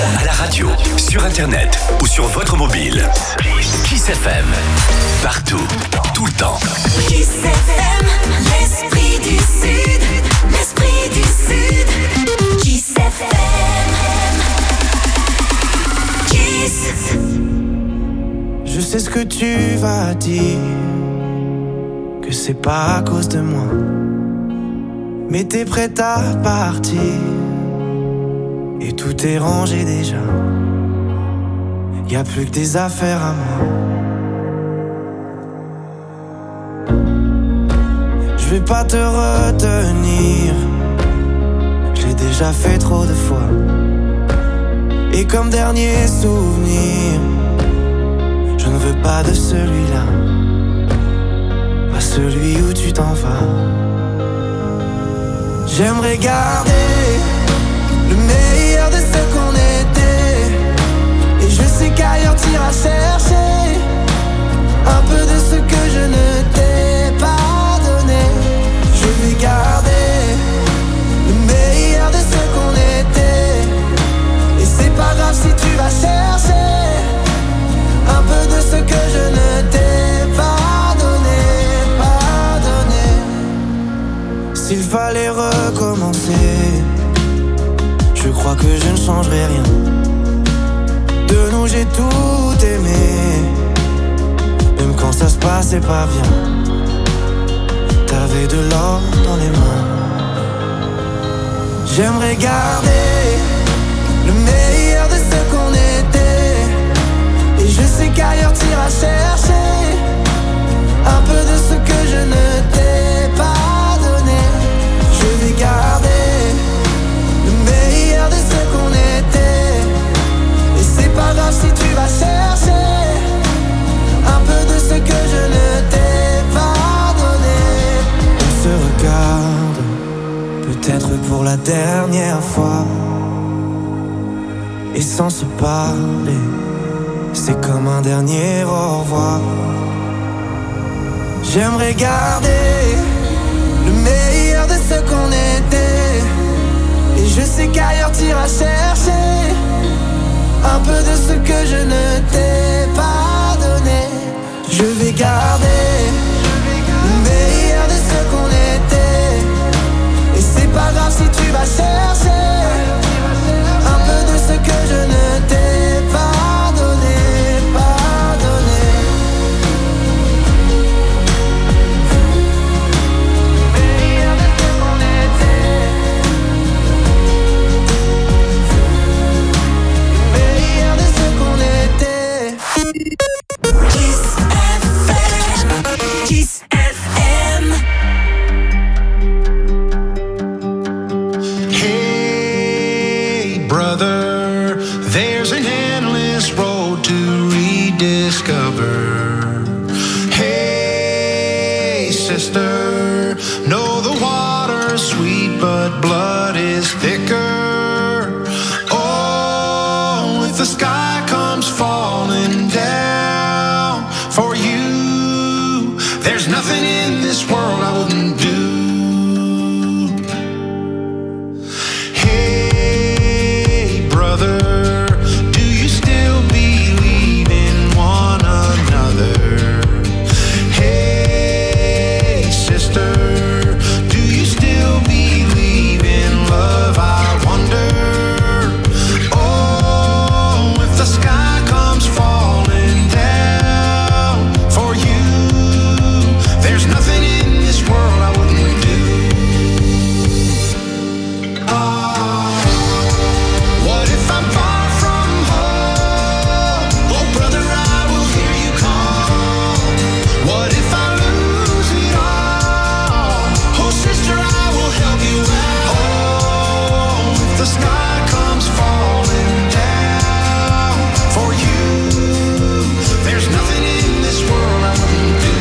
À la radio, sur internet ou sur votre mobile. Kiss FM. Partout, tout le temps. Kiss FM, l'esprit du Sud. L'esprit du Sud. Kiss FM. Kiss. Je sais ce que tu vas dire, que c'est pas à cause de moi, mais t'es prête à partir et tout est rangé déjà. Y'a plus que des affaires à moi. Je vais pas te retenir, j'ai déjà fait trop de fois. Et comme dernier souvenir, je ne veux pas de celui-là, pas celui où tu t'en vas. J'aimerais garder le meilleur de ce qu'on était, et je sais qu'ailleurs t'iras chercher un peu de ce que je ne t'ai pas donné. Je vais garder le meilleur de ce qu'on était, et c'est pas grave si tu vas chercher un peu de ce que je ne t'ai pas donné, pas donné. S'il fallait recommencer, je crois que je ne changerai rien. De nous j'ai tout aimé, même quand ça se passait pas bien. T'avais de l'or dans les mains. J'aimerais garder le meilleur de ce qu'on était, et je sais qu'ailleurs t'iras chercher un peu de ce que je ne t'ai pas donné. Je vais garder le meilleur de ce qu'on était, et c'est pas grave si tu vas chercher un peu de ce que je ne t'ai pas donné. On se regarde, peut-être pour la dernière fois, et sans se parler, c'est comme un dernier au revoir. J'aimerais garder le meilleur de ce qu'on était, et je sais qu'ailleurs t'iras chercher un peu de ce que je ne t'ai pas donné. Je vais garder le meilleur de ce qu'on était, et c'est pas grave si tu vas chercher un peu de ce que je ne t'ai pas donné, pas donné. Meilleur de ce qu'on était, meilleur de ce qu'on était. Kiss FM. Kiss FM. Hey, brother, there's an endless road to rediscover. Hey, sister, know the water's sweet, but blood is thicker. Oh, if the sky comes falling down for you, there's nothing in this world I wouldn't do. Hey, brother, do you still believe in one another? Hey, sister, do you still believe in love? I wonder. Oh, if the sky comes falling down for you, there's nothing in this world I wouldn't do. What if I'm far from home? Oh, brother, I will hear you call. What if I lose it all? Oh, sister, I will help you out. Oh, if the sky comes falling down for you, there's nothing in this world I wouldn't do.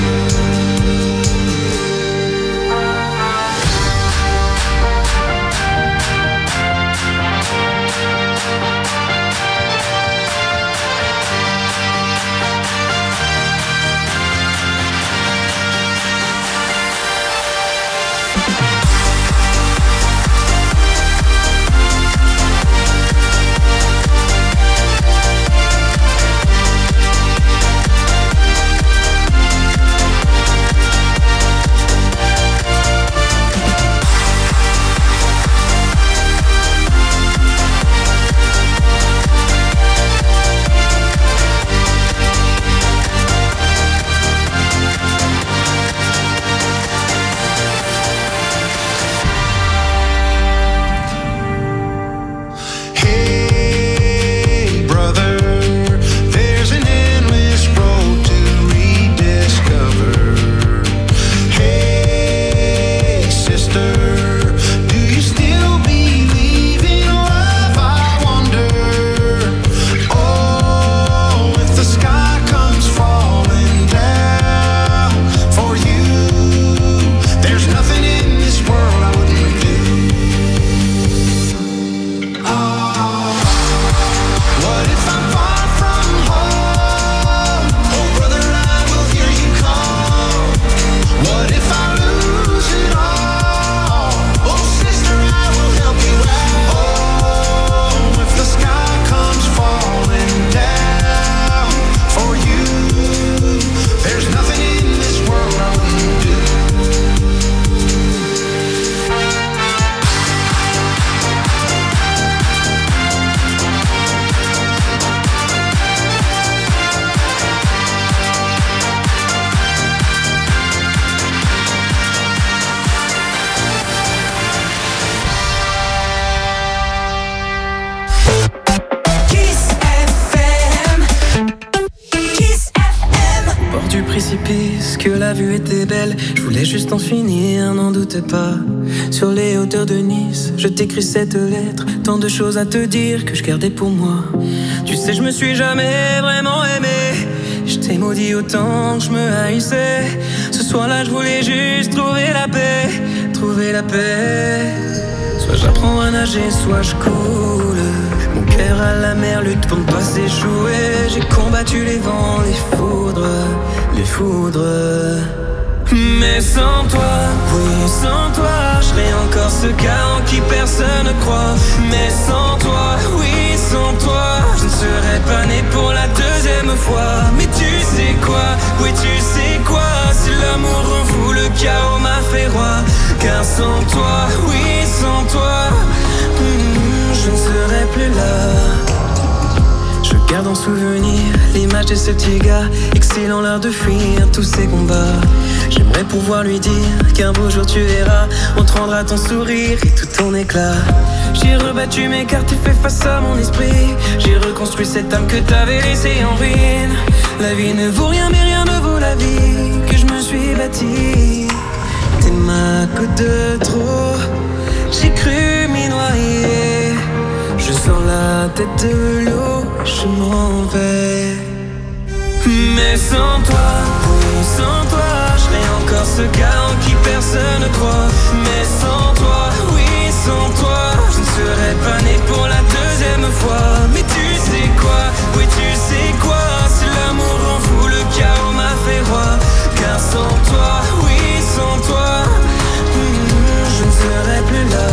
triste, que la vue était belle. Je voulais juste en finir, n'en doute pas. Sur les hauteurs de Nice, je t'écris cette lettre. Tant de choses à te dire que je gardais pour moi. Tu sais, je me suis jamais vraiment aimé. Je t'ai maudit autant que je me haïssais. Ce soir-là, je voulais juste trouver la paix. Trouver la paix. Soit j'apprends à nager, soit je coule. Mon cœur à la mer lutte pour ne pas s'échouer. J'ai combattu les vents, les foudres. Les foudres. Mais sans toi, oui, sans toi, je serais encore ce gars en qui personne ne croit. Mais sans toi, oui, sans toi, je ne serais pas né pour la deuxième fois. Mais tu sais quoi, oui, tu sais quoi, si l'amour rend fou, le chaos m'a fait roi. Car sans toi, oui, sans toi, je ne serais plus là. Je garde en souvenir l'image de ce petit gars, excellant l'art de fuir tous ses combats. J'aimerais pouvoir lui dire qu'un beau jour tu verras, on te rendra ton sourire et tout ton éclat. J'ai rebattu mes cartes et fait face à mon esprit. J'ai reconstruit cette âme que t'avais laissée en ruine. La vie ne vaut rien mais rien ne vaut la vie que je me suis bâtie. T'es ma goutte de trop, j'ai cru m'y noyer. Je sors la tête de l'eau, je m'en vais. Mais sans toi, oui, sans toi, je serais encore ce gars en qui personne ne croit. Mais sans toi, oui, sans toi, je ne serais pas né pour la deuxième fois. Mais tu sais quoi, oui, tu sais quoi, si l'amour rend fou, le chaos m'a fait roi. Car sans toi, oui, sans toi, je ne serais plus là.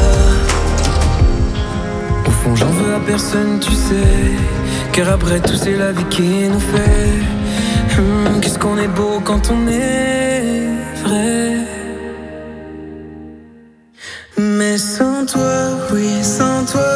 Au fond j'en veux à personne, tu sais, car après tout c'est la vie qui nous fait. Qu'est-ce qu'on est beau quand on est vrai. Mais sans toi, oui, sans toi.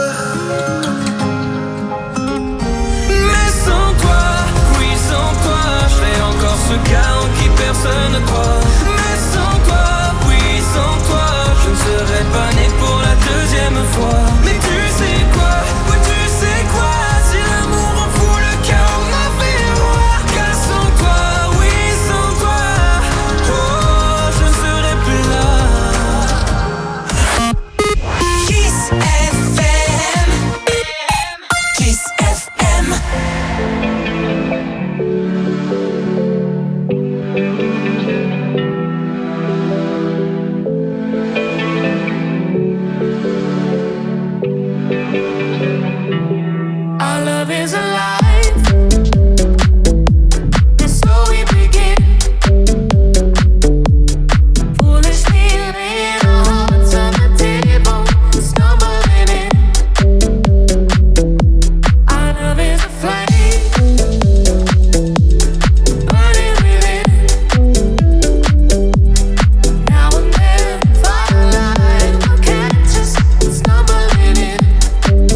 Mais sans toi, oui, sans toi, je serais encore ce gars en qui personne ne croit. Mais sans toi, oui, sans toi, je ne serais pas né pour la deuxième fois. Mais tu sais quoi, oui, tu sais quoi, si l'amour en fout, le chaos m'a fait roi. Car sans toi, oui, sans toi, oh, je ne serais plus là. Kiss FM. Kiss FM. Our love is alive, and so we begin. Foolishly laying our hearts on the table, stumbling in. Our love is a flame, burning within. Now and then, firelight will catch us stumbling in.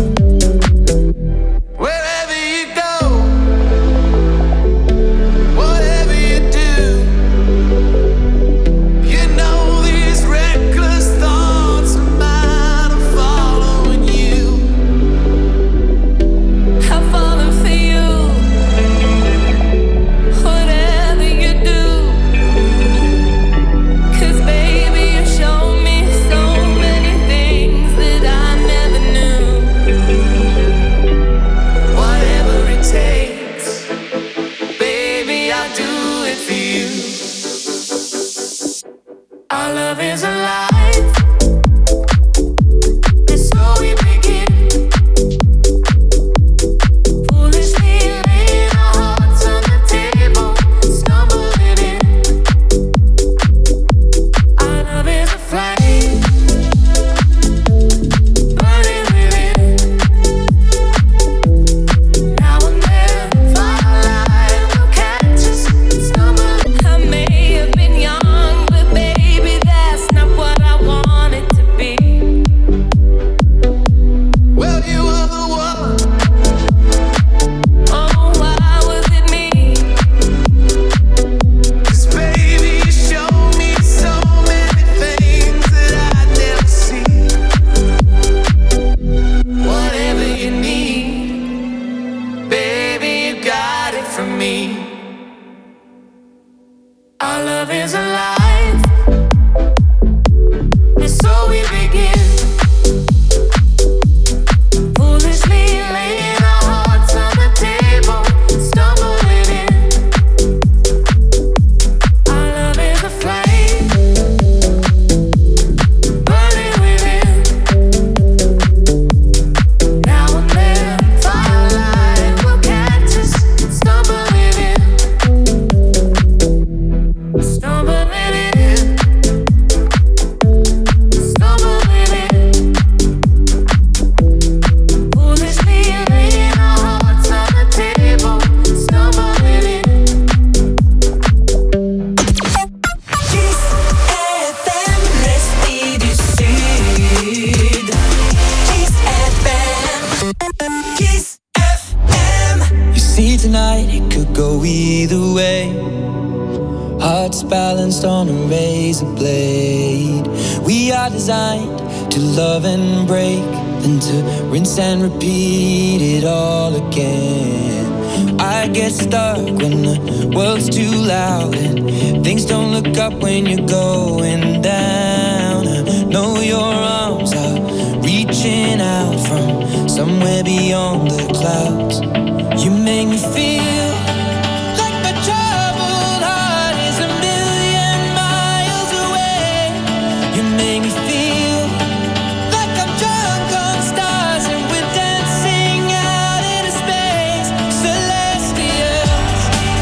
tonight, it could go either way. Hearts balanced on a razor blade. We are designed to love and break, then to rinse and repeat it all again. I get stuck when the world's too loud and things don't look up when you're going down. I know your arms are reaching out from somewhere beyond the clouds. You make me feel like my troubled heart is a million miles away. You make me feel like I'm drunk on stars and we're dancing out into space. Celestials.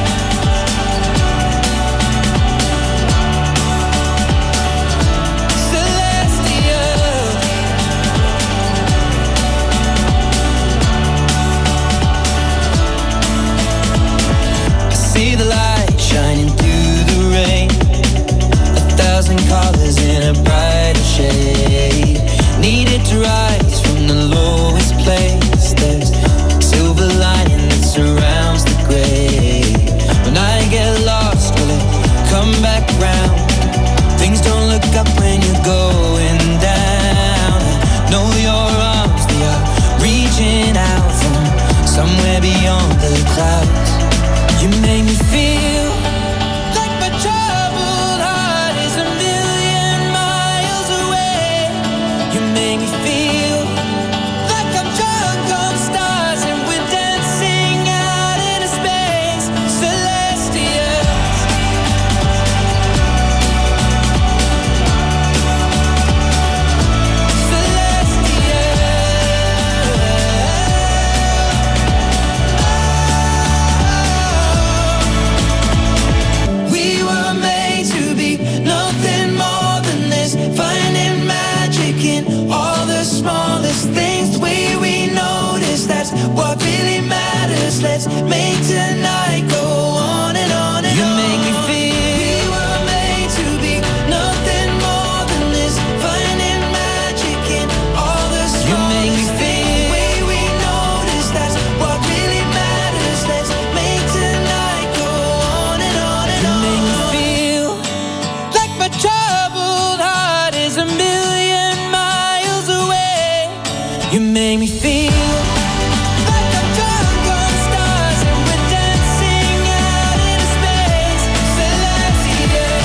Celestials. I see the light shining through the rain, 1,000 colors in a brighter shade. Needed to rise from the lowest place. There's silver lining that surrounds the gray. When I get lost, will it come back round? Things don't look up when you're going down. I know your arms, they are reaching out from somewhere beyond the clouds. You make me feel like my troubled heart is a million miles away. You make me feel like I'm drunk on stars and we're dancing out into space. Celestials. We were made to be nothing more than this, finding magic in all the smallest things. The way we notice, that's what really matters. Let's make tonight go on and on and on. You make me feel we were made to be nothing more than this, finding magic in all the smallest things. You make me feel the way we notice, that's what really matters. Let's make tonight go on and on and on. You make me feel like my troubled heart is a million miles away. You make me feel like I'm drunk on stars and we're dancing out into space. Celestial.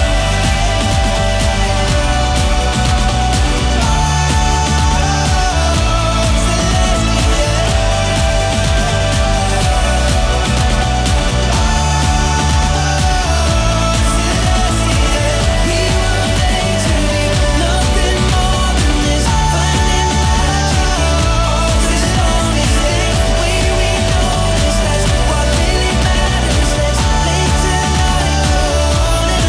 We were made to be nothing more than this, finding magic in all the smallest things. The way we notice, that's what really matters. Let's make tonight go on and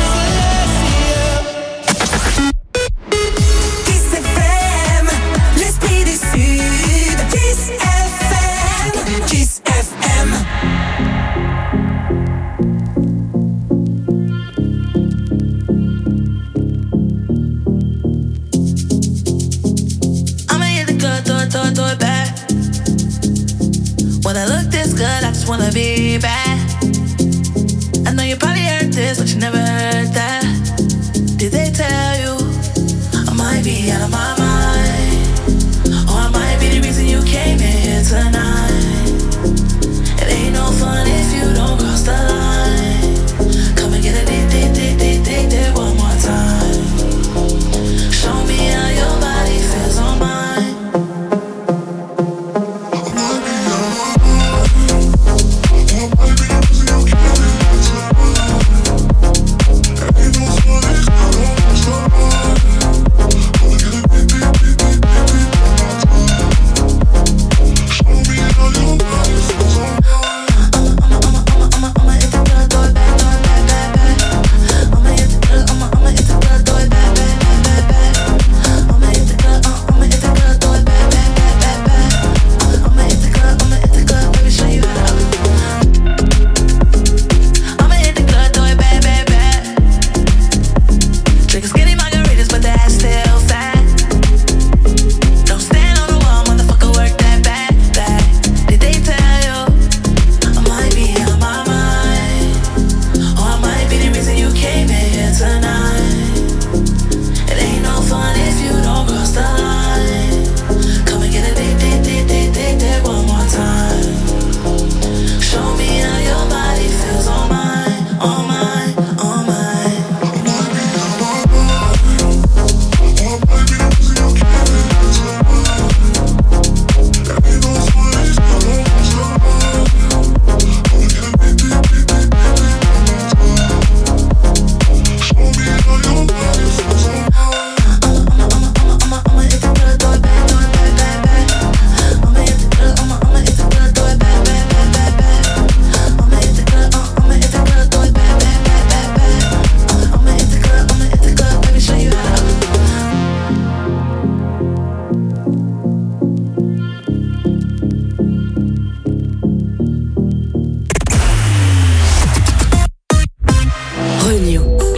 on. Kiss FM, l'esprit du Sud. Kiss FM. Kiss FM. I'ma hit the club, throw it back. When I look this good, I just wanna be bad. I know you probably heard this, but you never heard that. Did they tell you I might be out of my mind? Or I might be the reason you came here tonight. It ain't no fun if you don't cross the line. Come and get a date one more time. Show me how your body feels on mine. Ain't no fun if you don't stop.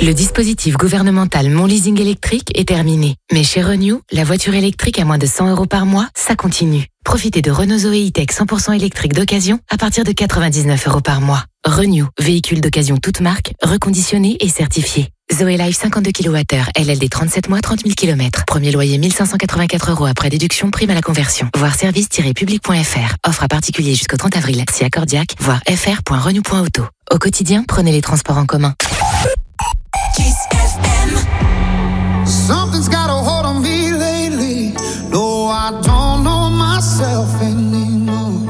Le dispositif gouvernemental Mon Leasing électrique est terminé. Mais chez Renew, la voiture électrique à moins de 100 € par mois, ça continue. Profitez de Renault Zoe E-Tech 100% électrique d'occasion à partir de 99 € par mois. Renew, véhicule d'occasion toute marque, reconditionné et certifié. Zoe Life 52 kWh, LLD 37 mois, 30 000 km. Premier loyer 1584 € après déduction, prime à la conversion. Voir service-public.fr. Offre à particulier jusqu'au 30 avril. Si accordiaque, voir fr.renew.auto. Au quotidien, prenez les transports en commun. Kiss FM. Something's got a hold on me lately. No, I don't know myself anymore.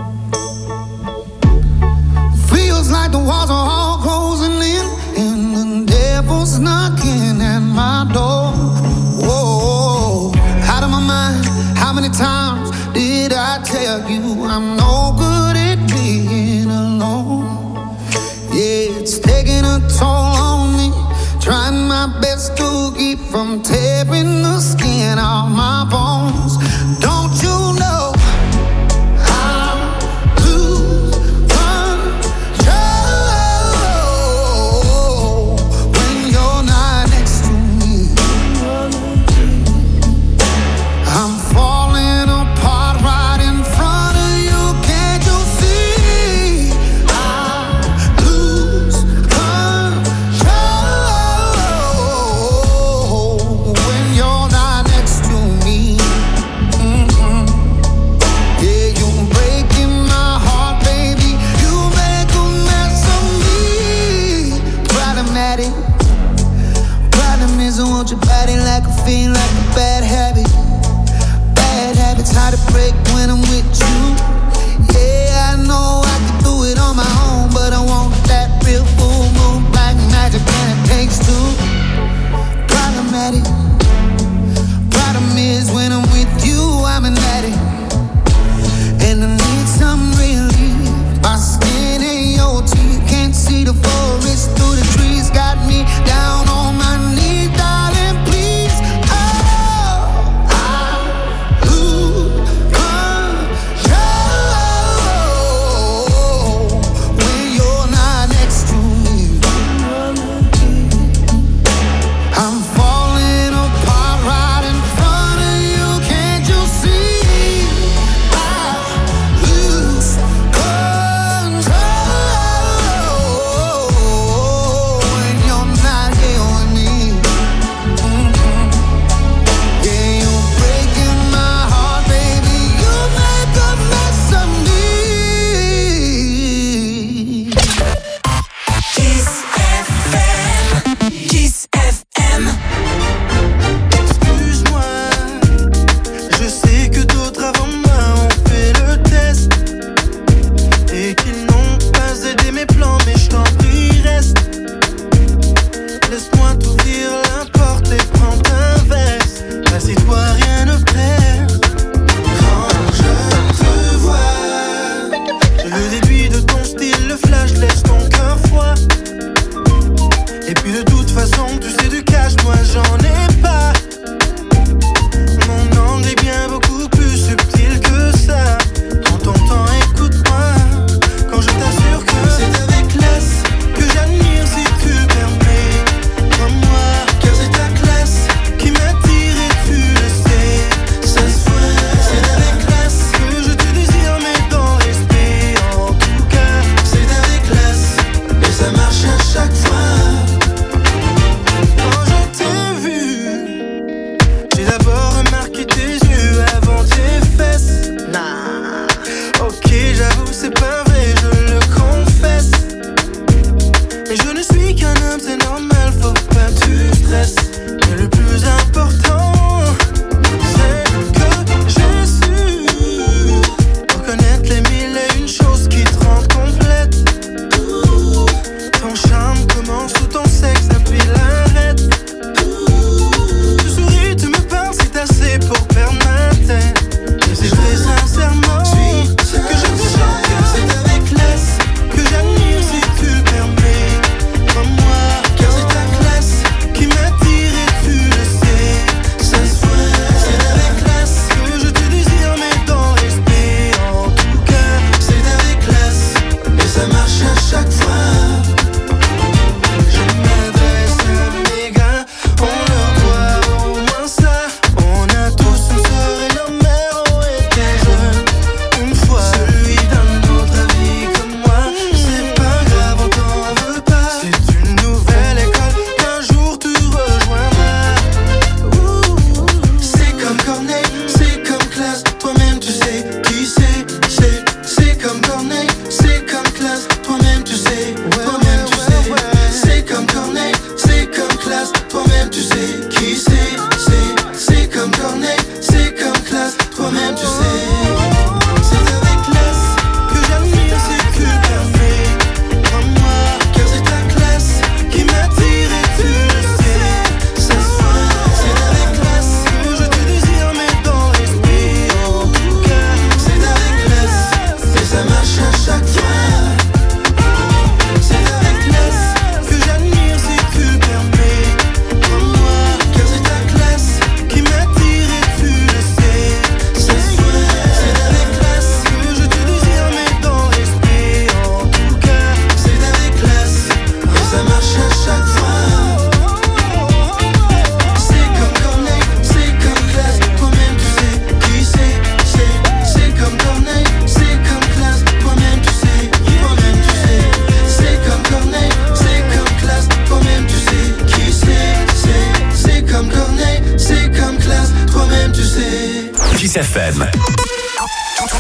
Feels like the walls are all closing in, and the devil's knocking at my door. Whoa, out of my mind. How many times did I tell you I'm no good at being alone? Yeah, it's taking a toll on me. Trying my best to keep from tearing the skin off my bones. Don't you know I lose control when you're not next to me? I'm falling apart right in front of you. Can't you see? I lose control when you're not next to me. Yeah, you're breaking my heart, baby. You make a mess of me. Problematic. Problem is I want your body like a fiend, like a bad habit. Bad habits hard to break when I'm with you. Yeah, I know I can do it on my own, but I want that real full moon, black magic, and it takes two. Problematic. Problem is when I'm with you, I'm an addict, and I need some relief. My skin ain't your teeth, can't see the forest through the trees. Got me down on my knees, darling, please. Oh, I lose control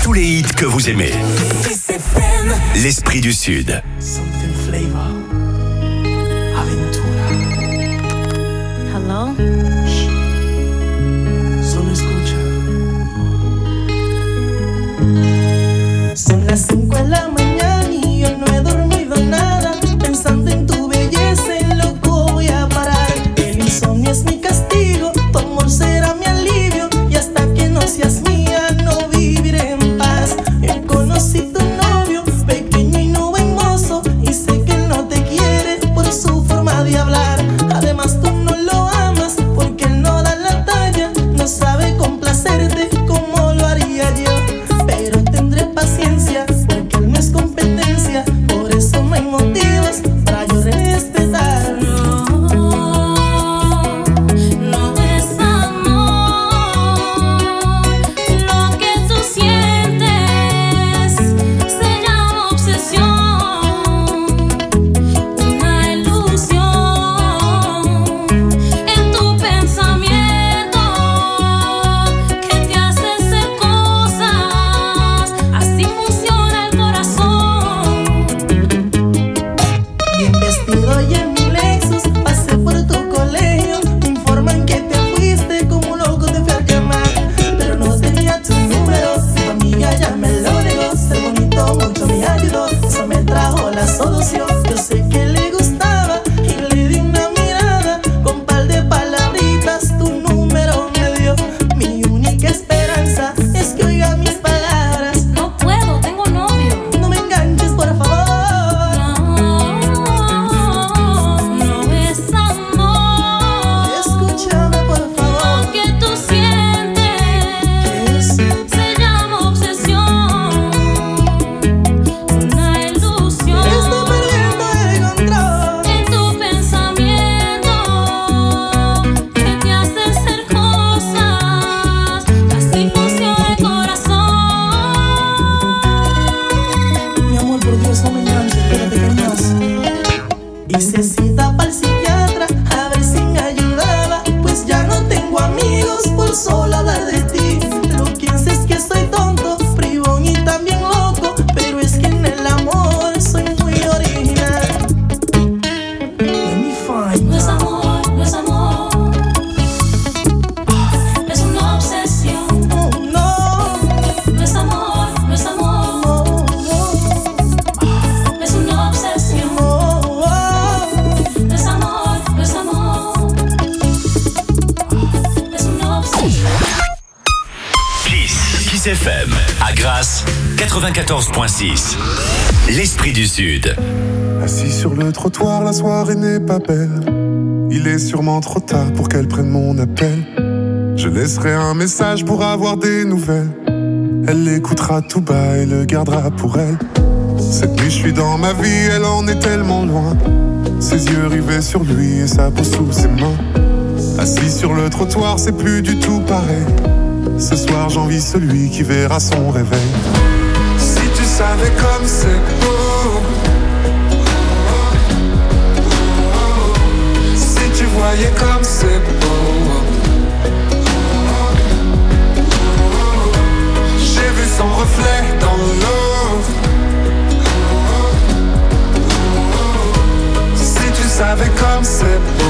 tous les hits que vous aimez. L'Esprit du Sud. Something flavor. Aventura. Hello? Solo escucha. Son las 5 de la mañana y yo no he dormido nada. Pensando en tu belleza, en loco voy a parar. El insomnio es mi castigo, tu amor será mi alivio. Y hasta que no seas mía, no viviré en paz. Yo conocí tu novio, pequeño y no buen mozo. Y sé que él no te quiere por su forma de hablar. Además tú no lo amas porque él no da la talla. No sabe complacerte como lo haría yo. Pero tendré paciencia porque él no es competencia. Por eso no hay motivos para yo respetar. No es amor, lo que tú sientes se llama obsesión, una ilusión en tu pensamiento que te hace hacer cosas, así funciona el corazón. Bien vestido y en mi Lexus pasé por tu colegio. Me informan que te fuiste como un loco, te fui a llamar, pero no tenía tu número. Tu amiga ya me lo negó. Ser bonito mucho me ayudó, eso me trajo la solución. Yo sé que le gustaba y le di una mirada. Con par de palabritas tu número me dio. Mi única esperanza es que oiga mis palabras. No puedo, tengo novio. No me enganches, por favor. No es amor, Escúchame, por favor. lo que tú sientes se llama obsesión, una ilusión Estoy perdiendo el control. en tu pensamiento que te hace hacer cosas, así funciona el corazón. Mi amor, por Dios, no me enganches, espérate que hay más. Hice cita para el psiquiatra a ver si me ayudaba, pues ya no tengo amigos por solo hablar de ti. Lo que piensas es que soy tonto, bribón y también loco, pero es que en el amor soy muy original. Let me find No es amor, no es amor, es una obsesión. Oh, no, No es amor, no es amor, no, es una obsesión. no, no. No es amor, no es amor, es una obsesión. Kiss FM, à Grasse, 94.6. L'Esprit du Sud. Assis sur le trottoir, la soirée n'est pas belle. Il est sûrement trop tard pour qu'elle prenne mon appel. Je laisserai un message pour avoir des nouvelles. Elle l'écoutera tout bas et le gardera pour elle. Cette nuit je suis dans ma vie, elle en est tellement loin. Ses yeux rivés sur lui et sa peau sous ses mains. Assis sur le trottoir, c'est plus du tout pareil. Ce soir j'envie celui qui verra son réveil. Si tu savais comme c'est beau, si tu voyais comme c'est beau, j'ai vu son reflet dans l'eau. Si tu savais comme c'est beau.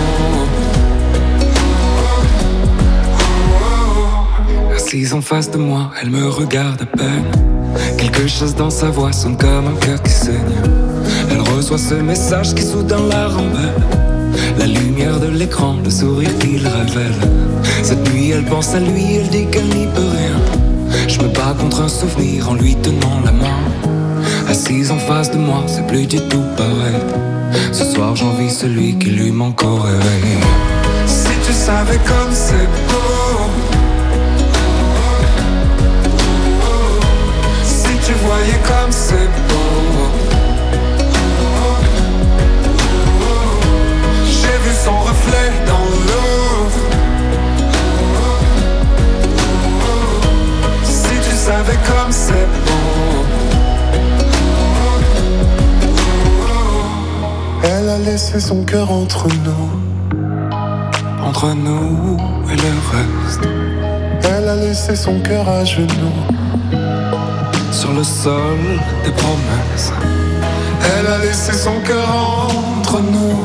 Assise en face de moi, elle me regarde à peine. Quelque chose dans sa voix sonne comme un cœur qui saigne. Elle reçoit ce message qui soudain la rend belle. La lumière de l'écran, le sourire qu'il révèle. Cette nuit elle pense à lui, elle dit qu'elle n'y peut rien. Je me bats contre un souvenir en lui tenant la main. Assise en face de moi, c'est plus du tout pareil. Ce soir j'envie celui qui lui manque au réveil. Si tu savais comme c'est beau, si tu voyais comme c'est beau, j'ai vu son reflet dans l'eau. Si tu savais comme c'est beau. Elle a laissé son cœur entre nous et le reste. Elle a laissé son cœur à genoux le sol des promesses. Elle a laissé son cœur entre nous.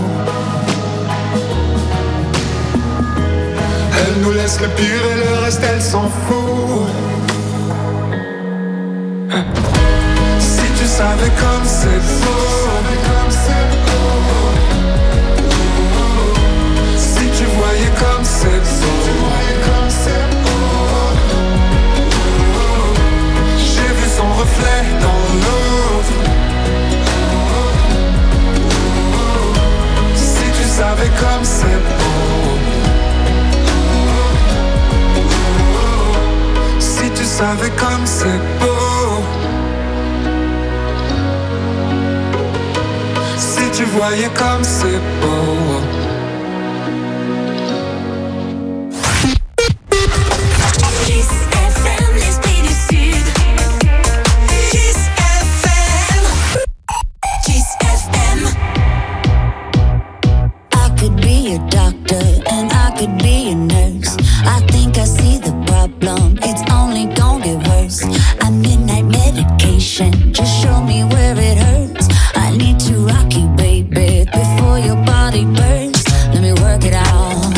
Elle nous laisse le pire et le reste elle s'en fout. Si tu savais comme c'est beau, si tu voyais comme c'est beau, j'ai vu son reflet dans l'eau. Si tu savais comme c'est beau, si tu savais comme c'est beau, si tu voyais comme c'est beau. Kiss FM, l'esprit du Sud. Kiss FM. Kiss FM. I could be a doctor and I could be a nurse. I think I see the problem, it's only gonna get worse. I'm midnight medication, just show me where it hurts. I need to rock you, baby, before your body bursts. Let me work it out.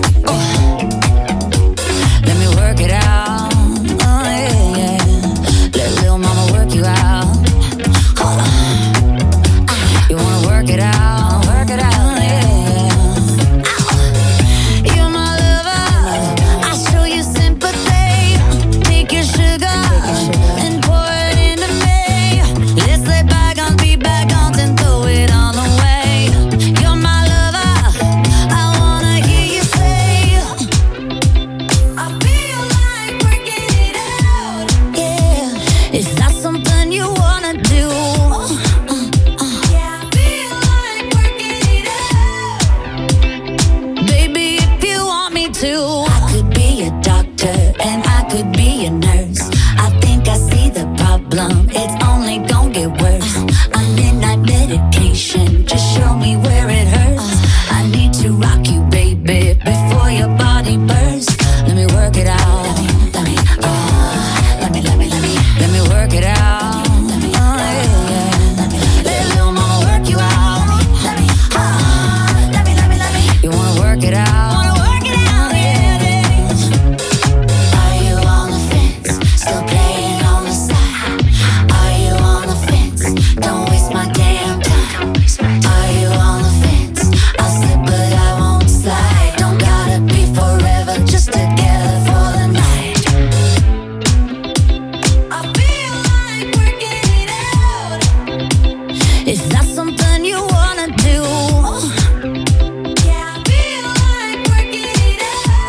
Let me work it out. Oh yeah, yeah. Let little mama work you out. Hold on. You wanna work it out? Work it out, yeah. You're my lover. I show you sympathy. Take your sugar and pour it into me. Let's let bygones be bygones and throw it all away. You're my lover. I wanna hear you say, I feel like working it out. Yeah, is that something you wanna do? Yeah, I feel like working it out. Baby, if you want me to, I could be a doctor and I could be a nurse. I think I see the problem, it's only gonna get worse. I'm midnight medication, just show me where it hurts. I need to rock you, baby, before your body bursts. Let me work it out. Let me work it out. Oh, yeah, yeah. Let little mama work you out. You wanna work it out? Are you on the fence? Still playing on the side? Are you on the fence? Don't waste my damn time. Are you on the fence? I'll slip but I won't slide. Don't gotta be forever, just together for the night. I feel like working it out. Is that something you wanna do? Yeah, I feel like working it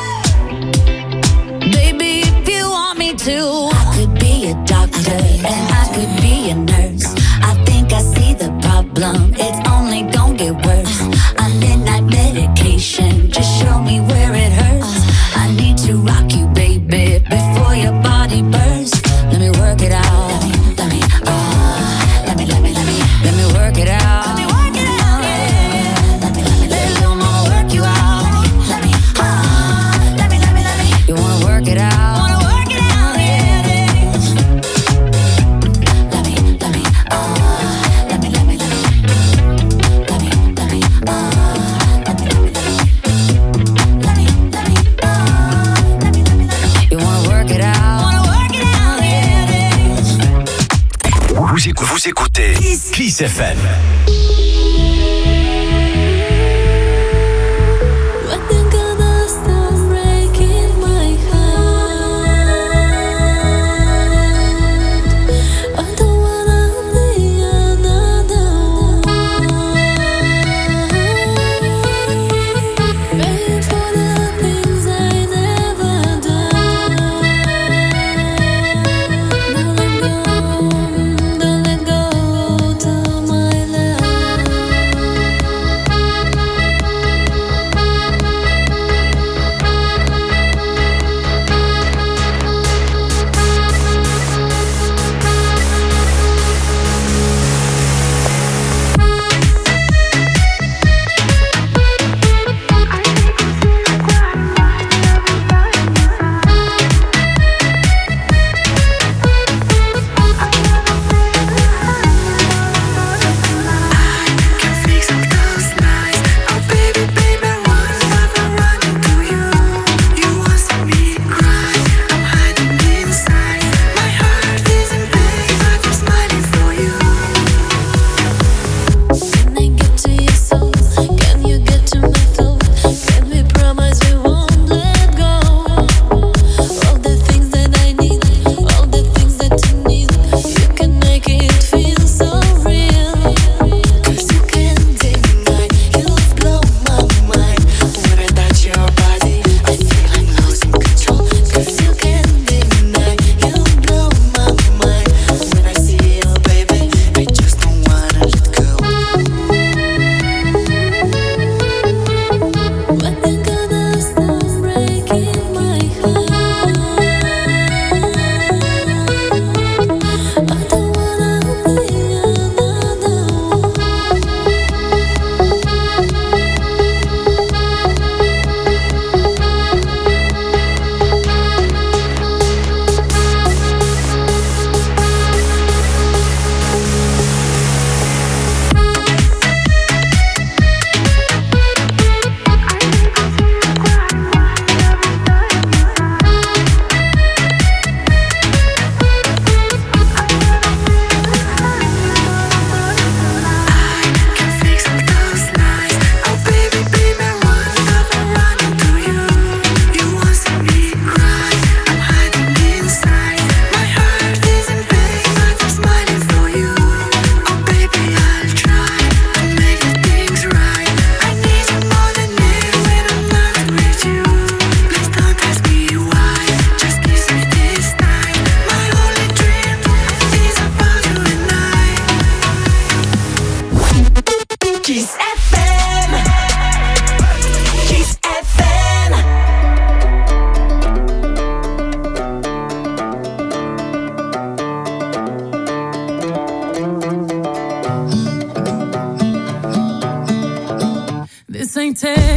out. Baby, if you want me to, I could be a doctor and I could be a nurse. I think I see the problem, it's only gonna get worse. I'm midnight medication, just show me where it hurts. I need to rock you, baby, before your body bursts. Let me work it out. Let me work it out. Let little mama work you out. You wanna work it out? You wanna work it out? Vous écoutez Kiss FM.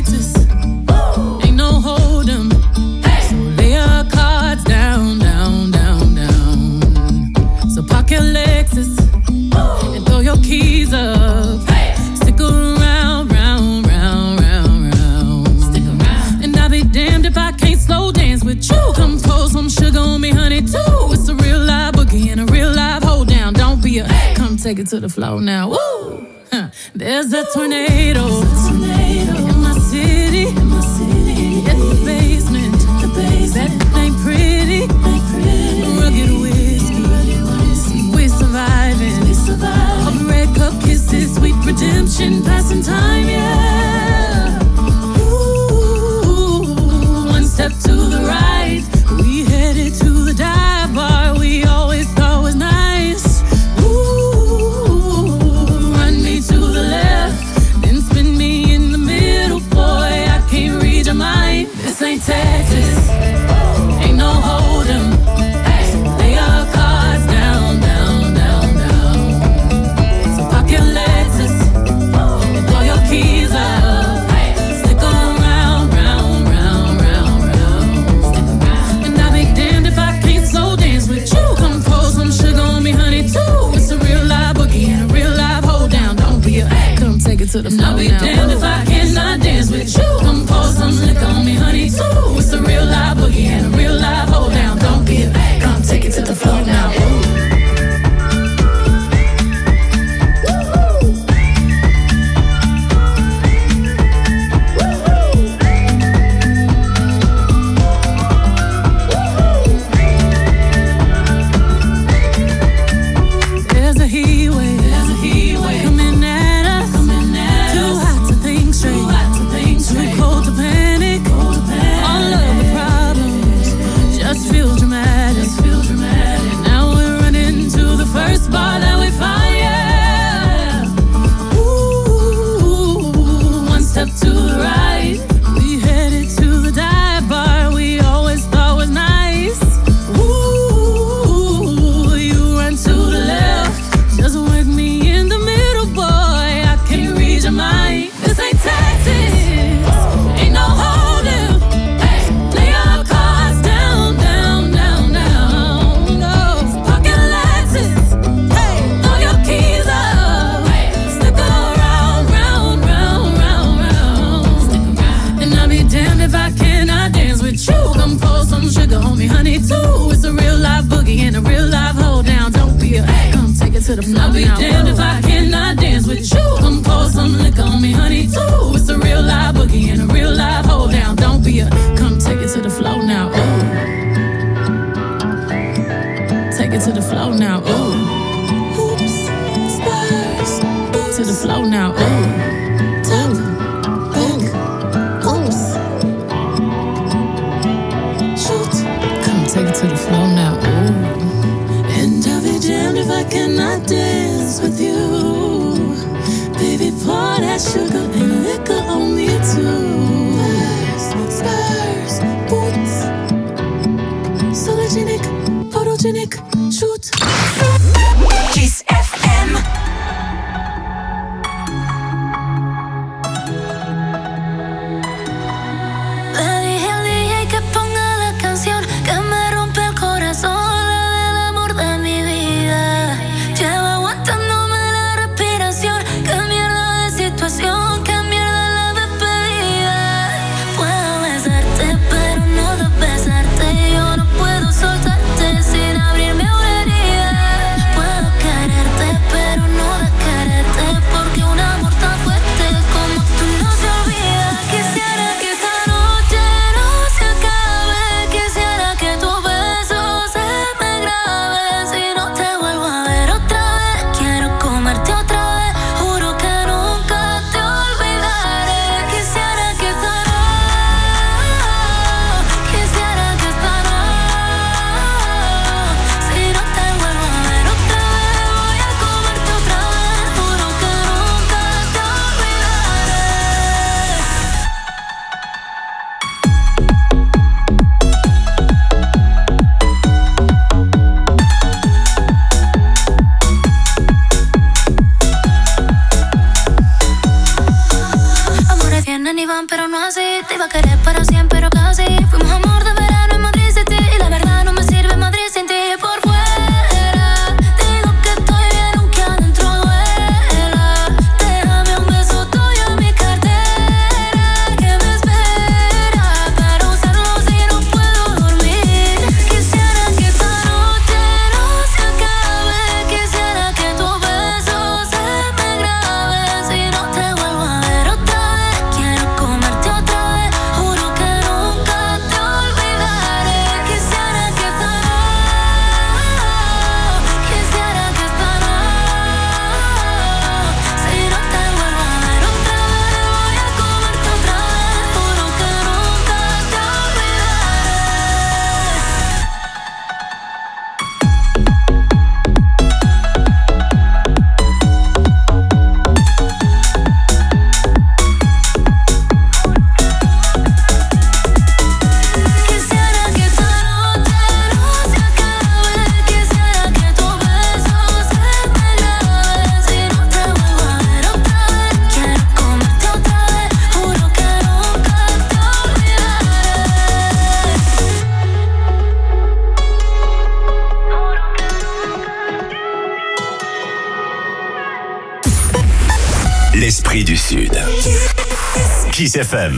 Texas. Ain't no hold 'em. So lay your cards down, down, down, down. So park your Lexus and throw your keys up. Stick around, round, round, round, round. Stick around. And I'll be damned if I can't slow dance with you. Come pour some sugar on me, honey, too. It's a real live boogie and a real live hold down. Don't be a come take it to the floor now. Woo! Huh. There's a tornado in my city. At the basement. That ain't pretty. Rugged whiskey. We're surviving. Of red cup kisses, sweet redemption, passing time, yeah. Ooh, one step to the right. We headed to the dive bar we always thought was nice. Ooh, run me to the left, then spin me in the middle, boy. I can't read your mind. This ain't Texas, ain't no hold 'em. Lay your cards down, down, down, down. So park your Lexus and throw your keys up. Stick around, round, round, round, round. And I'll be damned if I can't slow dance with you. Come pour some sugar on me, honey, too. It's a real live boogie and a real live hold down. Don't be a come take it to the floor. I'll be damned if I cannot dance with you. Come pour some liquor on me, honey, too. It's a real live boogie and a real live hold down. Don't be a come take it to the floor now. There's a heat wave coming at us. Too hot to think straight, too cold to panic. All of the problems just feel dramatic. Now we're running to the first bar that we find, yeah. Ooh, one step to the right. We headed to the dive bar we always thought was nice. Ooh, you run to the left, just work me in the middle, boy. I can't read your mind. This ain't Texas, ain't no holding. Lay your cards down, down, down, down. No, park your Lexus, throw your keys up. Stick around, round, round, round, round. And I'll be damned if I cannot dance with you. Come pour some sugar on me, honey, too. It's a real live boogie and a real live hold down. Don't be a come take it to the floor. I'll be damned if I cannot dance with you. Come pour some liquor on me, honey, too. It's a real live boogie and a real live hold down. Don't be a come take it to the floor now. Ooh. Take it to the floor now. Ooh. Oops, spurs. To the floor now. Ooh. Top, back, oops. Shoot. Come take it to the floor now. Ooh. And I'll be damned if I cannot dance with you. Baby, pour that sugar and liquor on me too. Spurs, boots. Sologenic, photogenic, shoot. Kiss FM. Le dije al DJ que ponga la canción que me rompe el corazón, la del amor de mi vida. Llevo aguantándome la respiración. Qué mierda de situación, qué mierda la despedida. Puedo besarte, pero no de besarte. Yo no puedo soltarte sin abrirme L'esprit du Sud. Kiss FM.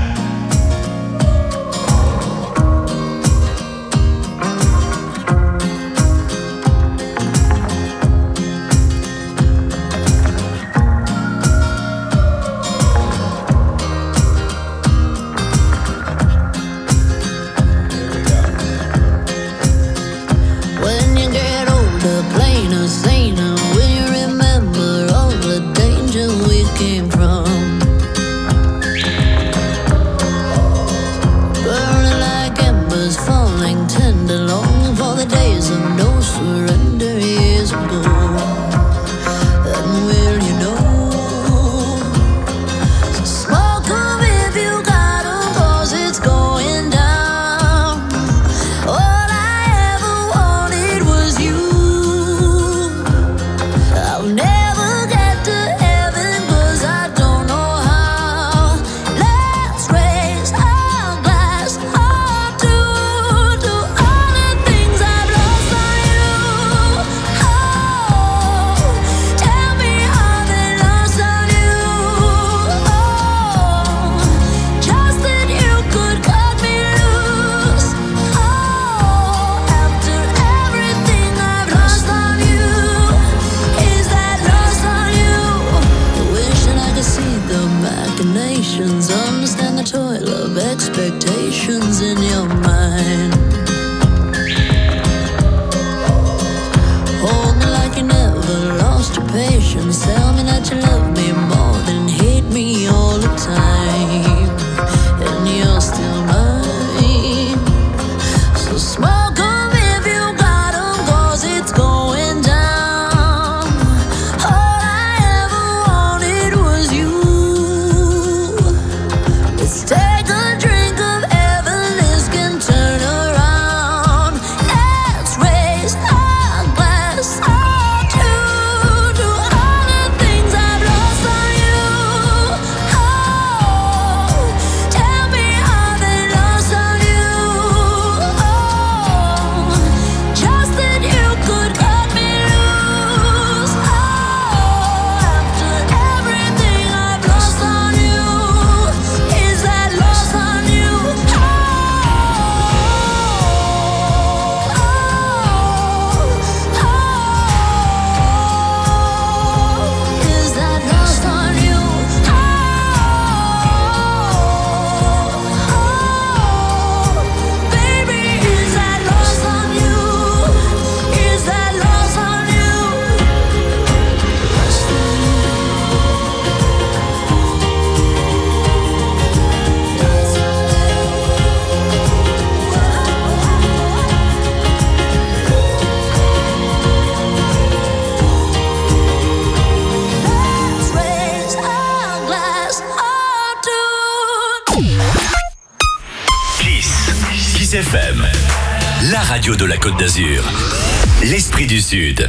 FM, la radio de la Côte d'Azur. L'esprit du Sud.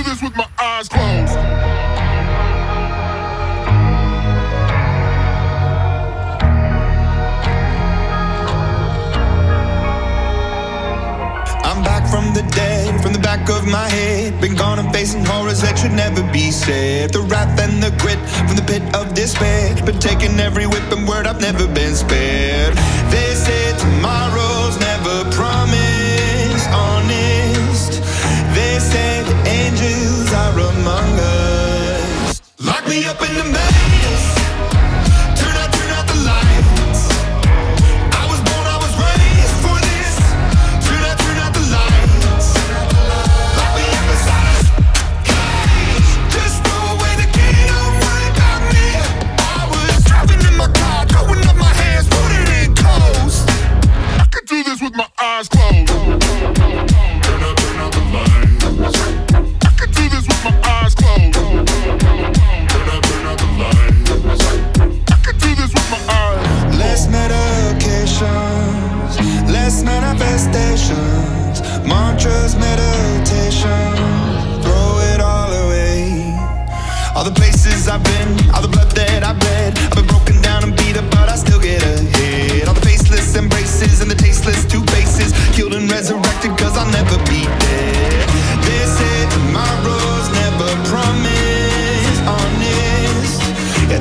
From the dead, from the back of my head. Been gone and facing horrors that should never be said. The wrath and the grit from the pit of despair. Been taking every whip and word, I've never been spared. They say tomorrow's never promised, honest. They say the angels are among us. Lock me up in the maze. Turn out the lights. I was born, I was raised for this. Turn out the lights. With my eyes closed. Turn out the lights. I can do this with my eyes closed. Turn out the lights. I can do this with my eyes. Less medications, less manifestations, mantras, meditation. Throw it all away. All the places I've been, all the blood that I've bled. I've been broken down and beat up, but I still get ahead. All the faceless embraces and the tasteless two faces, killed and resurrected, cause I'll never be dead. They say tomorrow's never promised, honest.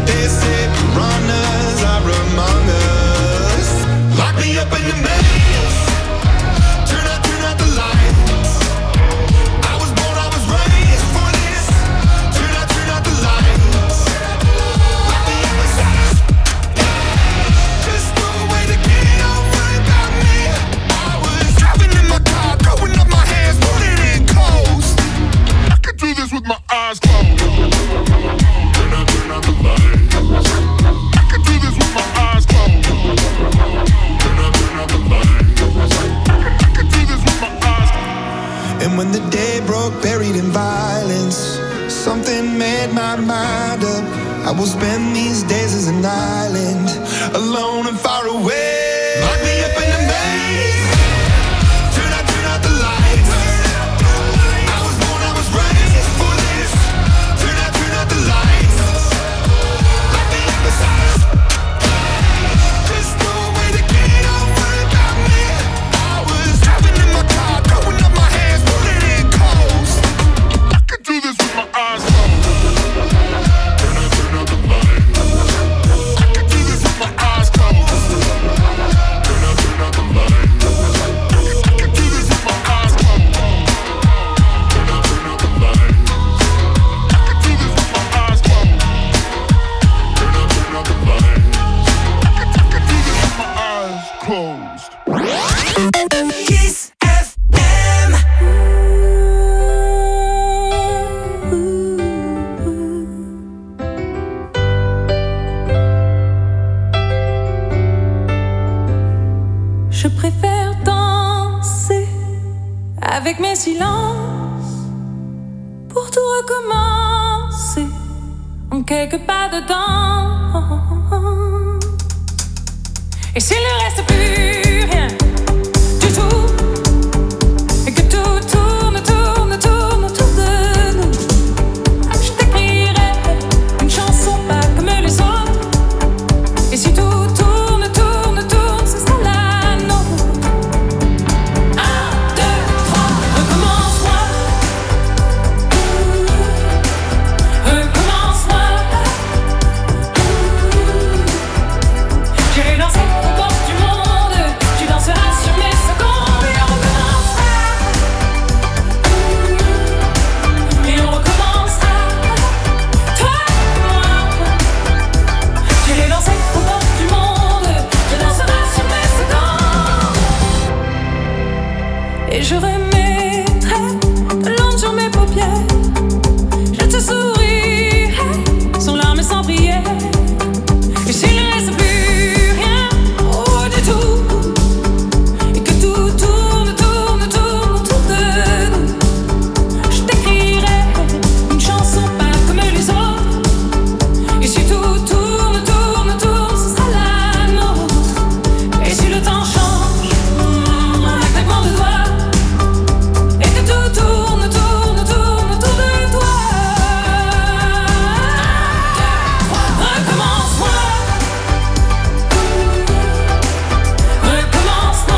something made my mind up. I will spend these days as an island, alone and far away. Lock me up in a maze. Turn out the lights. I was born, I was raised for this. Turn out the lights. Lock me up inside. Just throw away the key, don't worry about me. I was driving in my car, throwing up my hands, pulling in coast. I could do this with my eyes closed. Turn out the lights. I could do this with my eyes closed. Turn out the lights. I could do this with my eyes closed. Turn out the lights. I could do this with my eyes closed. Turn out the lights. I could do this with my eyes closed. Kiss FM. Je préfère danser avec mes silences pour tout recommencer en quelques pas dedans. Et s'il ne reste plus rien du tout, et que tout tourne autour de nous, je t'écrirai une chanson pas comme les autres. Et si tout tourne, ce sera la nôtre. 1, 2, 3, recommence-moi. Recommence-moi. J'irai danser au bord du monde. Tu danseras sur mes secondes. Et on recommencera. Et on recommencera. Toi et moi. J'irai danser au bord du monde. Tu danseras sur mes secondes. Et je remettrai de l'encre sur mes paupières. Je te sourirai sans larmes et sans prière. Et s'il ne reste plus rien du tout, et que tout tourne autour de nous, je t'écrirai une chanson pas comme les autres. Et si tout tourne, ce sera la nôtre. Et si le temps change, en un claquement de doigts, et que tout tourne autour de toi. Recommence-moi. Recommence-moi.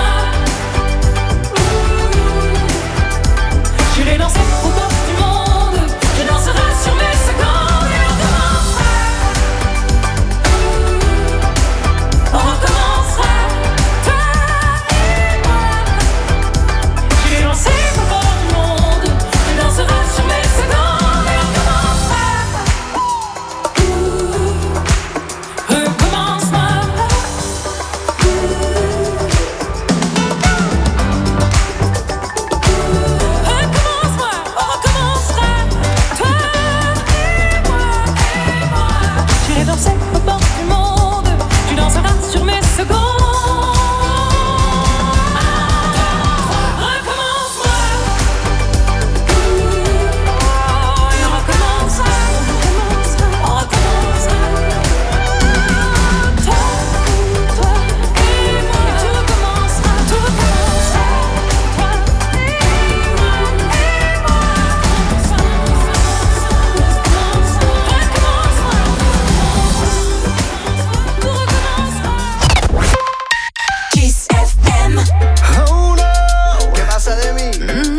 J'irai danser au bord du monde. Je danserai sur mes secondes. Et on recommencera. On recommencera. Toi et moi. J'irai danser au bord du monde. Je danserai sur mes secondes. Et on recommencera. Recommence-moi. Recommence-moi, on recommencera. Toi et moi. J'irai danser au bord du monde. Tu danseras sur mes secondes. Recommence-moi. Et on recommencera. On recommencera. Toi et moi. Et tu recommenceras. Tout recommencera. Toi et moi. Kiss FM. Oh no, ¿qué pasa de mí?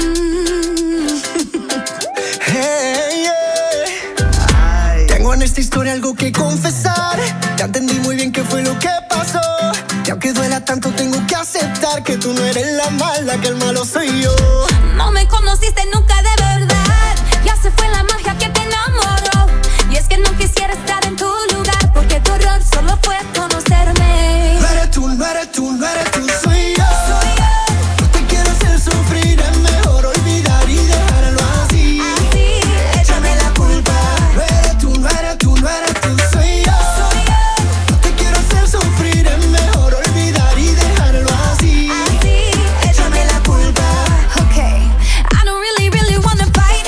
Hey, yeah. Ay. Tengo en esta historia algo que confesar. Ya entendí muy bien qué fue lo que pasó. Y aunque duela tanto, tengo que aceptar que tú no eres la mala, que el malo soy yo. No me conociste nunca de verdad. Ya se fue la magia que te enamoró. Y es que no quisiera estar en tu lugar, porque tu error solo fue conocerme. No eres tú, no eres tú, no eres tú, soy yo. No te quiero hacer sufrir, es mejor olvidar y dejarlo así. Échame la culpa. No eres tú, no eres tú, no eres tú, soy yo. No te quiero hacer sufrir, es mejor olvidar y dejarlo así. Échame la culpa. Okay, I don't really wanna fight.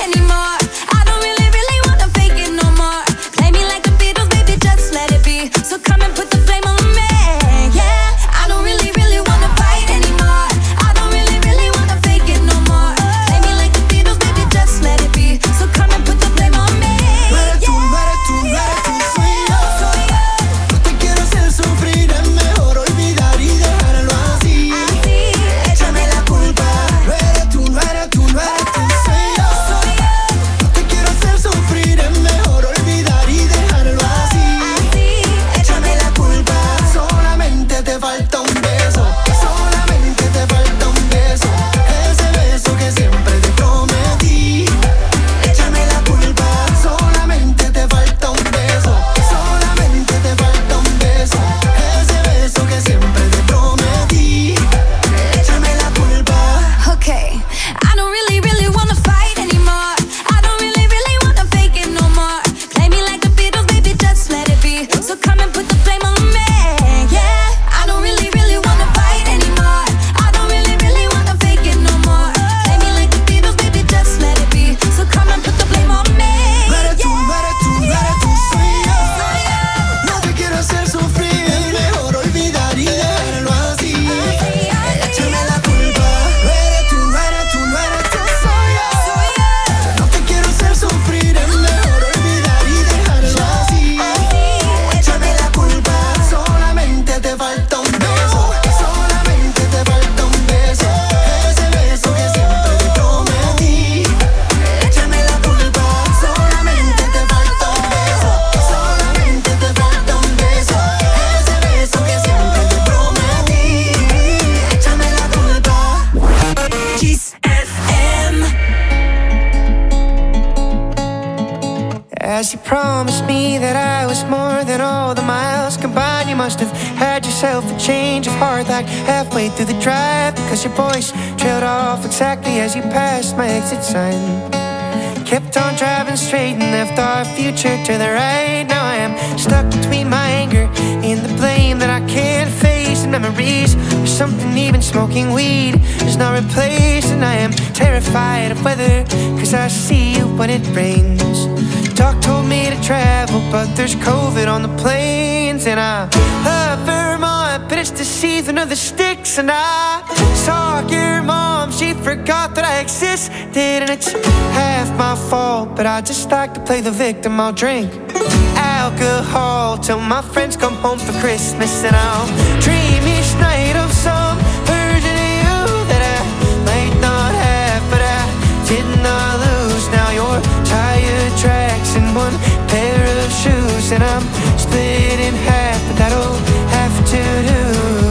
As you promised me that I was more than all the miles combined, you must have had yourself a change of heart like halfway through the drive, because your voice trailed off exactly as you passed my exit sign. Kept on driving straight and left our future to the right. Now I am stuck between my anger and the blame that I can't face, and memories of something even smoking weed is not replaced. And I am terrified of weather, cause I see you when it rains. Doc told me to travel, but there's COVID on the planes. And I love Vermont, but it's the season of the sticks. And I saw your mom, she forgot that I existed. And it's half my fault, but I just like to play the victim. I'll drink alcohol till my friends come home for Christmas. And I'll dream each night of some version of you that I might not have, but I did not lose. Now you're tired tracks and one pair of shoes, and I'm split in half, but that'll have to do.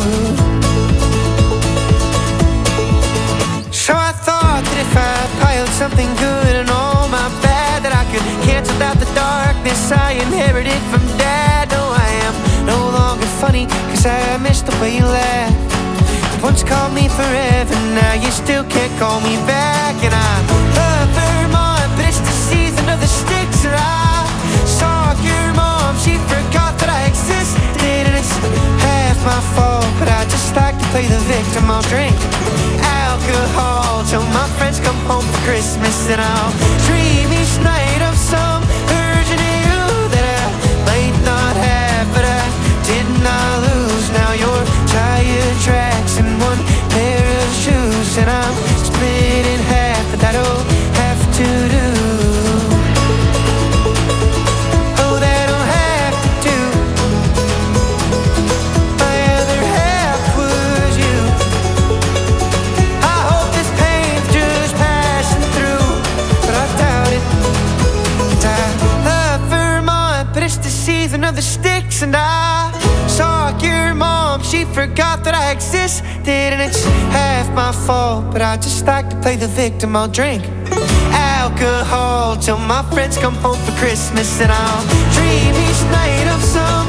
So I thought that if I piled something good and all my bad, that I could cancel out the darkness I inherited from Dad. No, I am no longer funny, cause I miss the way you laugh. You once called me forever, now you still can't call me back. And I love Vermont, but it's the season of the sticks. And I saw your mom, she forgot that I existed. And it's half my fault, but I just like to play the victim. I'll drink alcohol till my friends come home for Christmas. And I'll dream each night of some version of you that I might not have, but I did not lose. Now you're tired tracks and one pair of shoes, and I'm split in half, but that'll have to do. Oh, that'll have to do. My other half was you. I hope this pain's just passing through, but I doubt it. And I love Vermont, but it's the season of the sticks. And I saw your mom, she forgot that I existed. And it's half my fault, but I just like to play the victim. I'll drink alcohol till my friends come home for Christmas. And I'll dream each night of some